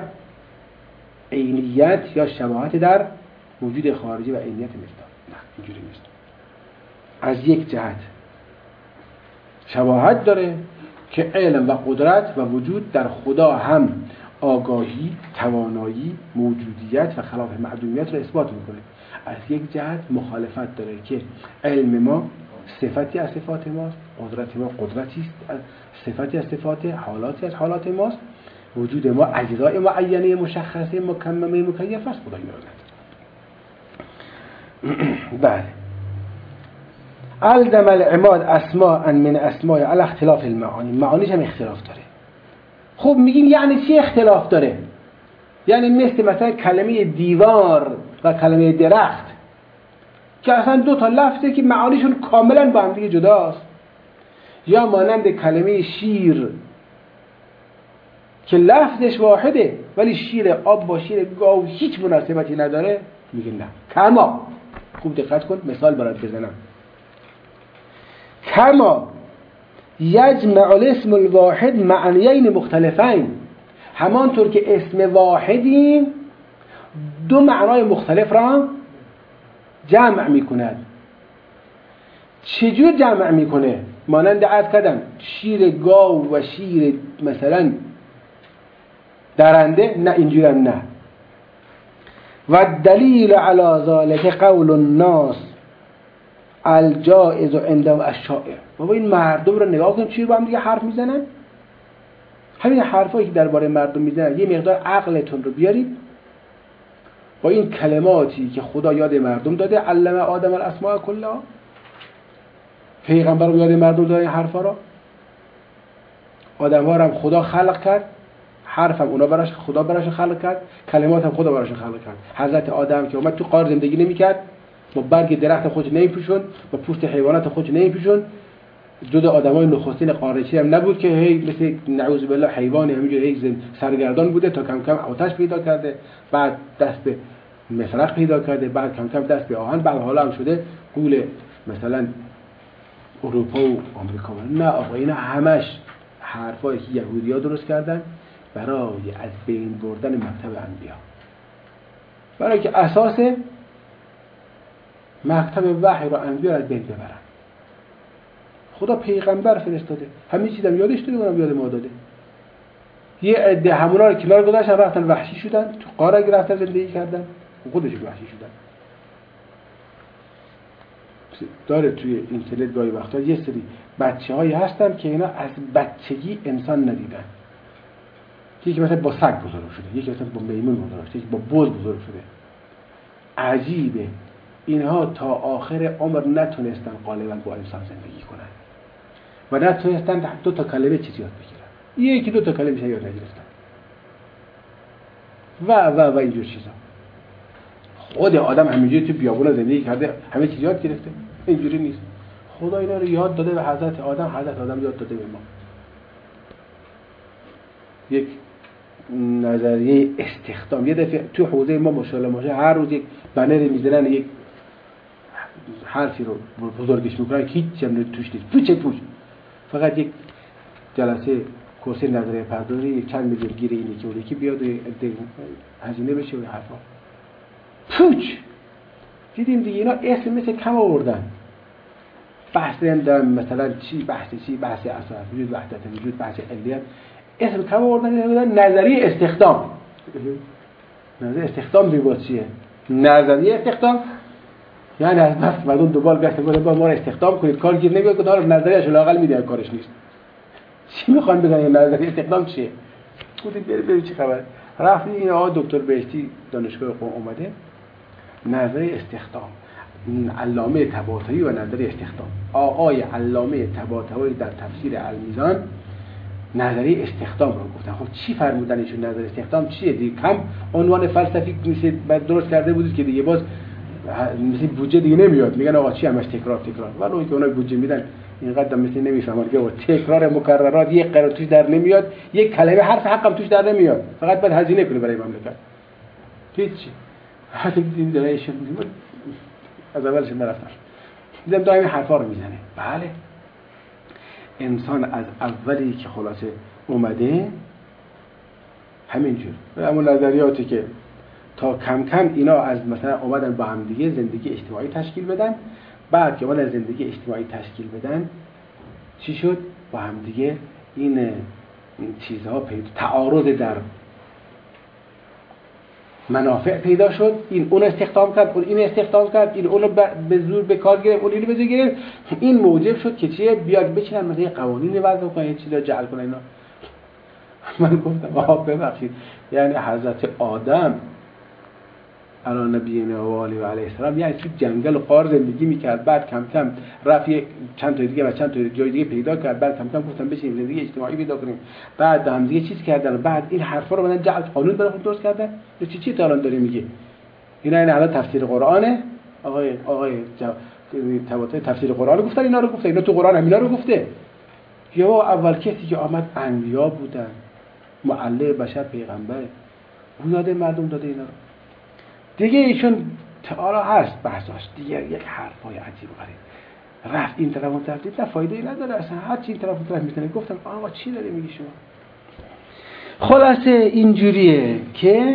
Speaker 1: عینیت یا شباهت در وجود خارجی و عینیت مقدار. نه، اینجوری نیست. از یک جهت شباهت داره که علم و قدرت و وجود در خدا هم آگاهی، توانایی، موجودیت و خلاف معدومیت را اثبات میکنه. از یک جهت مخالفت داره که علم ما صفتی از صفات ماست، قدرت ما قدرتی است، صفتی از صفات، حالاتی از حالات ماست، وجود ما اجزای معینه مشخصه مکممه مکیف است. خدا اینو نداره. بله. الزم العماد اسماء من اسماء علی اختلاف المعانی، معانیش هم اختلاف داره. خب میگیم یعنی چی اختلاف داره؟ یعنی مثلا کلمه دیوار و کلمه درخت که اصلا دو تا لفظه که معانیشون کاملا با هم دیگه جداست، یا مانند کلمه شیر که لفظش واحده ولی شیر آب با شیر گاو هیچ مناسبتی نداره. میگه نه. کما، خوب دقت کن مثال برات بزنم، کما یجمع الاسم الواحد معنیین مختلفین، همانطور که اسم واحدی دو معنای مختلف را جمع میکند. چجور جمع میکنه؟ مانند عرض کردم شیر گاو و شیر مثلا درنده، نه اینجوری هم نه. و دلیل علی ذلک قول الناس الجائز عندهم الشائع. بابا این مردم رو نگاه کن چی رو با هم دیگه حرف میزنن. همین حرفایی که درباره مردم میزنن یه مقدار عقلتون رو بیارید با این کلماتی که خدا یاد مردم داده، علم آدم الاسماء کلها، پیغمبر رو یاد مردم داده این حرفا رو. آدم‌ها رو هم خدا خلق کرد، حرف هم اونا براش خدا براش خلق کرد، کلمات هم خدا براش خلق کرد. حضرت آدم که اومد تو غار زندگی نمی‌کرد، با برگ درخت خودش نمی‌پوشوند، با پوست حیوانات خودش نمی‌پوشوند، جدا آدمای نخستین قارچی هم نبود که هی مثل نعوذ بالله حیوانی همینجوری هی سرگردان بوده تا کم کم آتش پیدا کرده، بعد دست به مفرق پیدا کرده، بعد کم کم دست به آهن، بعد حالا هم شده قول مثلا اروپا و آمریکا. نه آقا اینا همش حرفایی که یهودی‌ها درست کردن برای از بین بردن مکتب انبیا، برای که اساس مکتب وحی رو انبیا از بین ببرن. خدا پیغمبر فرستاده، همه چیزم یادش داده، اونم یاد ما داده. یه عده همونا رو کنار گذاشتن رفتن وحشی شدن، تو غار رفتن زندگی کردن، خودش وحشی شدن. داره توی اینترنت گاهی وقتا یه سری بچه‌هایی هستن که اینا از بچگی انسان ندیدن. یکی مثلا با سگ بزرگ شده، یکی مثلا با میمون بزرگ شده، یکی با بز بزرگ شده. عجیبه اینها تا آخر عمر نتونستن غالبا با انسان زندگی کنن و نتونستن 2 تا کلمه چیزی یاد بگیرن، یکی 2 تا کلمه یاد نگرفتن و اینجور چیزا. خود آدم همینجوری تو بیابون زندگی کرده همه چیز یاد گرفته؟ اینجوری نیست. خدا اینا رو یاد داده به حضرت آدم، حضرت آدم یاد داده به ما. یک نظریه استخدام، یه دفعه تو حوزه ما ماشاءالله هر روز یک بنر میذارن، یک حرفی رو بزرگش میکنن که هیچ هم توش نیست، پوچ فقط یک جلسه کورس نظریه پردازی یک چند میلیون گیره اینی که اون یکی بیاد و هزینه بشه و حرفا پوچ. دیدیم دیگه اینا اسم مثل کم آوردن. بحث نمیدونم مثلا چی، بحث اصل وجود، وحدت وجود، بحث علیت، اسم کم آوردن. نظریه استخدام. نظریه استخدام دیگه چیه؟ نظریه استخدام یعنی از بس مردم دوبال گشتن گفتن با ما رو استخدام کنید، کار گیر نمیاد که داره نظریه‌اش لااقل میده کارش نیست. چی میخوان بگن نظریه استخدام چیه؟ گفتید برید چه خبر؟ رفتیم این آقا دکتر بهشتی دانشگاه قم اومده نظریه استخدام، علامه طباطبایی و نظریه استخدام. آقای علامه طباطبایی در تفسیر المیزان نظریه استخدام رو گفتن. خب چی فرمودن ایشون؟ نظریه استخدام چیه دیگه؟ کم عنوان فلسفی میشه بعد درست کرده بودید که دیگه باز مثل بودجه دیگه نمیاد، میگن آقا چی همش تکرار ولی اون که اونها بودجه میدن اینقدر مثل نمیفهمن که تکرار مکررات یک قرار توش در نمیاد، یک کلمه حرف حقم توش در نمیاد، فقط باید هزینه کنه برای مملکت. هیچ حتی دیدیم درایشون از اولش نرفتن دیدم دائم حرفا رو میزنه. بله انسان از اولی که خلاصه اومده همینجور، همون نظریاتی که تا کم کم اینا از مثلا اومدن با هم دیگه زندگی اجتماعی تشکیل بدن، بعد که اومدن زندگی اجتماعی تشکیل بدن چی شد؟ با هم دیگه این چیزها تعارض در منافع پیدا شد. این اون استخدام کرد، اون این استخدام کرد، این اون رو به زور به کار گرفت، اون اینو به زور گرفت. این موجب شد که چیه؟ بیاد بچینن مثلا قوانینی وضع کنن، یه چیزا جعل کنن اینا. من گفتم آها ببخشید، یعنی حضرت آدم علی نبینا و آله و علیه السلام یعنی تو جنگل و غار زندگی میکرد، بعد کم کم رفت چند تا دیگه و چند تا جای دیگه پیدا کرد، بعد کم کم گفتن بشین زندگی اجتماعی پیدا کنیم، بعد هم دیگه چیز کردن، بعد این حرفا رو بعدن جعل قانون برای خود درست کردن. چی تا الان داره میگه اینا؟ این الان تفسیر قرآنه. آقای طباطبایی تفسیر قرآن گفتن، اینا رو گفته، اینا تو قرآن همینا رو گفته. یا اول کسی که آمد انبیا بودن، معلم بشر پیغمبره، اون یاد مردم داده اینا رو. دیگه ایشون تعالی هست بحثاش دیگه یک حرفای عجیب و غریب رفت این طرف اون طرف، دیدن فایده ای نداره اصلا، هر چی این طرف اون طرف میتونه. گفتم آقا چی داری میگی شما؟ خلاصه اینجوریه که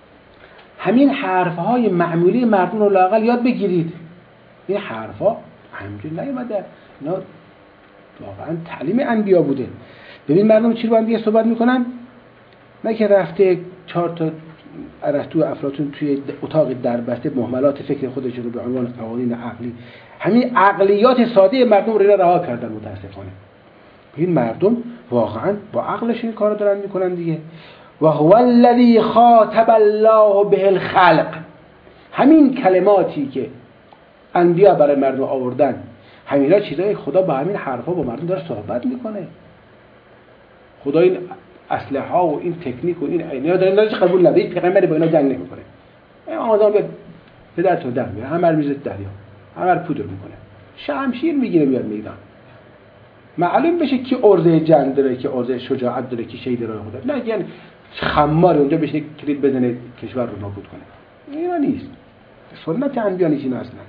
Speaker 1: همین حرفهای معمولی مردم رو لااقل یاد بگیرید. این حرفا همینجوری نیومده. اینا واقعا تعلیم انبیا بوده. ببین مردم چی رو با هم دیگه صحبت میکنن؟ نه که رفته 4 تا ارسطو و افلاطون توی اتاق دربسته مهملات فکر خودشون رو به عنوان قوانین عقلی، همین عقلیات ساده مردم رو رها کردن متاسفانه. این مردم واقعا با عقلشون این کارو دارن میکنن دیگه. و هو الذی خاطب الله به الخلق، همین کلماتی که انبیا برای مردم آوردن، همینا چیزای خدا با همین حرفا با مردم داره صحبت میکنه. خدا این اسلحه ها و این تکنیک و این اینا داره قبول نداره. پیغمبر با اینا جنگ نمیکنه. آدم به پدرتون در میاره، همه رو میذاره دریا، همه رو پودر میکنه، شمشیر میگیره میاد میدان، معلوم بشه کی عرضه جنگ داره، کی عرضه شجاعت داره، کی شهید راه خدا. نه یعنی خمار اونجا بشه کلید بزنه کشور رو نابود کنه. اینا نیست. سنت انبیا نیست این اصلا.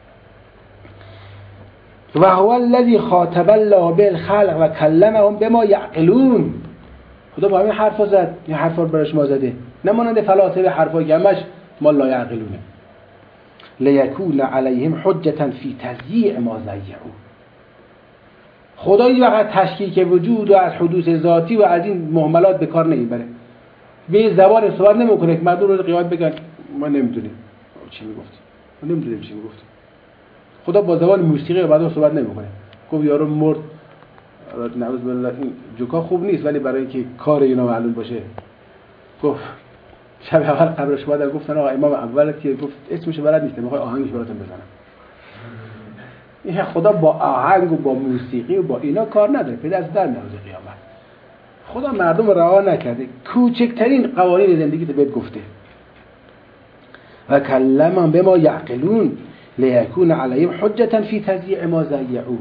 Speaker 1: و هو الذی خاطب الله بالخلق و کلمهم بما یعقلون. خدا با همین حرفا زد، این حرفا رو برای شما زده، نه مانند فلاسفه حرفا همش ما لا یعقلونه. لیکون علیهم حجة فی تضییع ما ضیعوا. خدا این وقت تشکیک وجود و از حدوث ذاتی و از این مهملات به کار نمیبره. به زبان صحبت نمیکنه که مردم روز قیامت بگن ما نمیدونیم چی میگفتی، ما نمیدونیم چی میگفتی. خدا با زبان موسیقی و بعدم صحبت نمیکنه. گفت یارو مرد، نعوذ بالله، این جوکا خوب نیست ولی برای اینکه کار اینا معلوم باشه گفت شب اول قبرش بعد گفتن آقا امام اول که گفت اسمش بلد نیست، میخواد آهنگش براتون بزنم. این خدا با آهنگ و با موسیقی و با اینا کار نداره. پدر از در روز قیامت خدا مردم رها نکرده، کوچکترین قوانین زندگی رو بهت گفته. و کلمهم بما یعقلون لیکون علیهم حجة فی تضییع ما ضیعوا.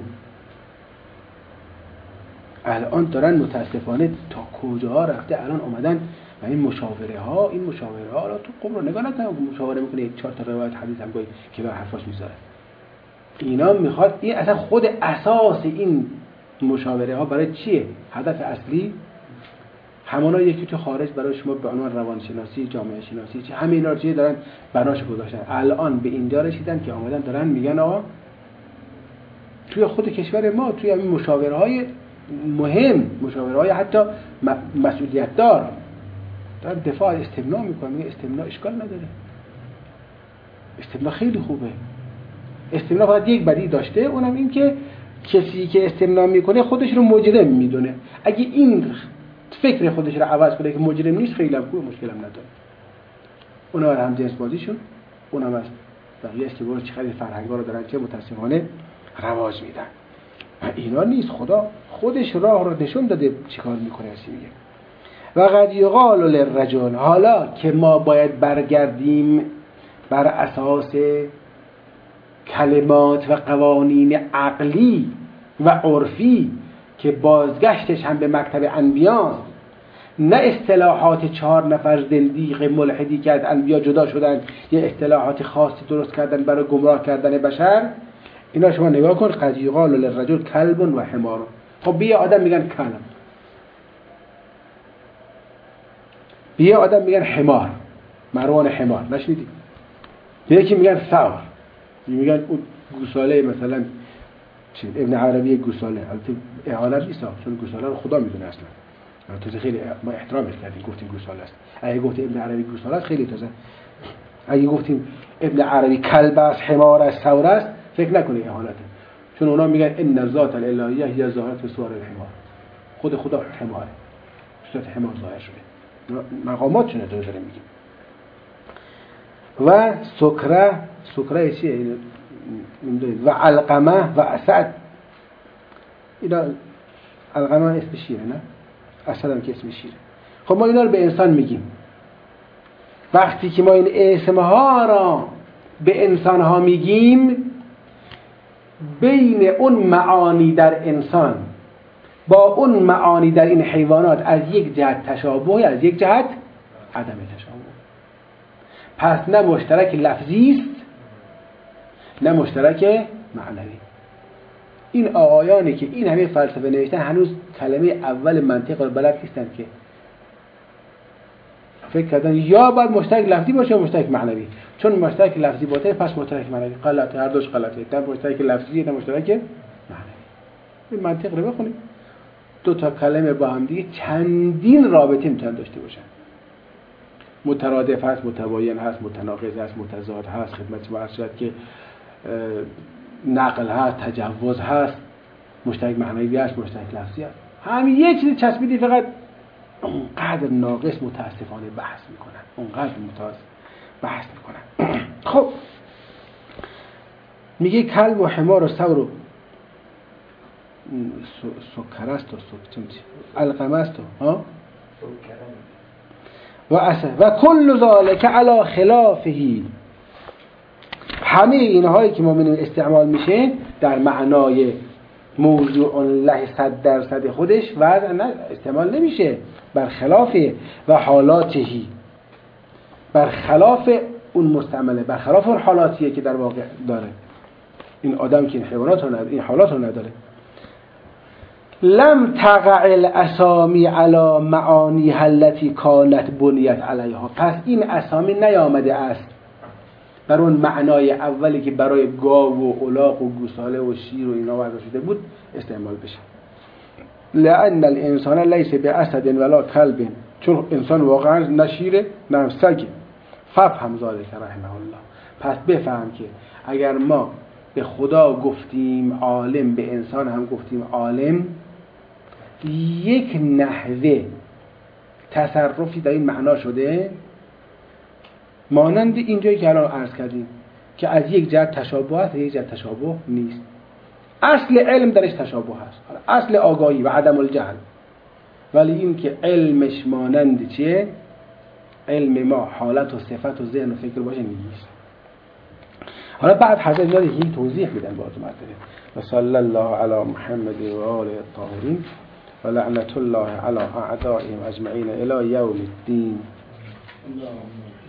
Speaker 1: الان دارن متاسفانه تا کجا رفته، الان اومدن و این مشاوره ها را تو قم رو نگاه نکنه، مشاوره میکنه 4 تا روایت حدیث هم گاهی که بر حرفاش میذاره. اینا میخواد این اصلا خود اساس این مشاوره ها برای چیه؟ هدف اصلی همانا یکی تو خارج برای شما به عنوان روانشناسی، جامعه شناسی، همه اینا رو دارن بناش گذاشتن. الان به اینجا رسیدن که اومدن دارن میگن آقا توی خود کشور ما توی همین مشاوره های مهم، مشاوره های حتی مسئولیت دار، دارن دفاع استمناء میکنن. میگه استمناء اشکال نداره، استمناء خیلی خوبه. استمناء فقط یک بدی داشته، اونم این که کسی که استمناء میکنه خودش رو مجرم میدونه. اگه این فکر خودش رو عوض کنه که مجرم نیست، خیلی خوبه، مشکل هم نداره. اونا هم جنس بازیشون، اونم از بقیه است که برای چقدر فرهنگا رو دارن که متاسفانه رواج میدن. اینا نیست. خدا خودش راه رو نشون داده چیکار میکنه. اسی میگه و قد یقال للرجل، حالا که ما باید برگردیم بر اساس کلمات و قوانین عقلی و عرفی که بازگشتش هم به مکتب انبیاست، نه اصطلاحات 4 نفر زندیق ملحدی که از انبیا جدا شدن یه اصطلاحات خاصی درست کردن برای گمراه کردن بشر. اینا شما نگاه کن، قد یقال للرجل کلب و حمار. خب به یه آدم میگن کلب، به یه آدم میگن حمار، مروان حمار، نشنیدی؟ به یکی میگن ثور، میگن اون گوساله، مثلا ابن عربی گوساله. البته اهانت نیست، چون گوساله رو خدا میدونه اصلا. تازه خیلی ما احترامش کردیم گفتیم گوساله است. اگه گفتیم ابن عربی گوساله است خیلی تازه. اگه گفتیم ابن عربی کلب است، حمار است، ثور است، فکر نکنید اهانته. چون اونا میگن ان ذات الالهیه هی ظاهرت فی صور الحمار. خود خدا حماره، صورت حمار ظاهر شده. مقامات چونه داره میگیم. و سکره چیه؟ و علقمه و اسد. اینا علقمه اسم شیره، نه؟ اسد هم که اسم شیره. خب ما اینا رو به انسان میگیم. وقتی که ما این اسمها را به انسان ها میگیم، بین اون معانی در انسان با اون معانی در این حیوانات از یک جهت تشابه، از یک جهت عدم تشابه. پس نه مشترک لفظی است نه مشترک معنوی. این آقایانی که این همه فلسفه نوشتن هنوز کلمه اول منطق رو بلد نیستن که فکر کردن یا باید مشترک لفظی باشه یا مشترک معنوی. چون مشترک لفظی باطل پس مشترک معنوی غلطه، هر دوش غلطه. تا مشترک لفظی تا مشترک معنوی. این منطق رو بخونید. دو تا کلمه با هم دیگه چندین رابطه میتونن داشته باشن. مترادف هست، متباین هست، متناقض هست، متضاد هست، خدمت شما عرض شد که نقل هست، تجوز هست، مشترک معنوی هست، مشترک لفظی هست. همین یه چیزی چسبیدی فقط اونقدر ناقص متاسفانه بحث میکنن، اونقدر بحث میکنن. خب میگه کلب و حمار و ثور و سکر است و علقمه است و کل ذالک علی خلافه. همه اینهایی که ما می‌بینیم استعمال میشه در معنای موضوع الله 100% خودش و استعمال نمیشه، بر خلافه و حالاتهی، بر خلاف اون مستعمله، بر خلاف اون حالاتیه که در واقع داره. این آدم که این حیوانات رو نداره، این حالات رو نداره. لم تقع الاسامی علی معانیها التي كانت بنیت علیها. پس این اسامی نیامده است بر اون معنای اولی که برای گاو و الاغ و گوساله و شیر و اینا وضع شده بود استعمال بشه. لأن الانسان ليس باسد ولا كلب. چون انسان واقعا نه شیره نه سگه. ففهم ذلك رحمه الله. پس بفهم که اگر ما به خدا گفتیم عالم، به انسان هم گفتیم عالم، یک نحوه تصرفی در این معنا شده، مانند اینجایی که الان عرض کردیم که از یک جهت تشابه است، یک جهت تشابه نیست. اصل علم درش تشابه هست، اصل آگاهی و عدم الجهل، ولی این که علمش مانند چیه؟ علم ما حالت و صفت و ذهن و فکر باشه نیست. حالا بعد حضرت میاد این توضیح میدن باز مرتبه. و صلی الله علی محمد و آله الطاهرین و لعنت الله علی اعدائهم اجمعین الی یوم الدین.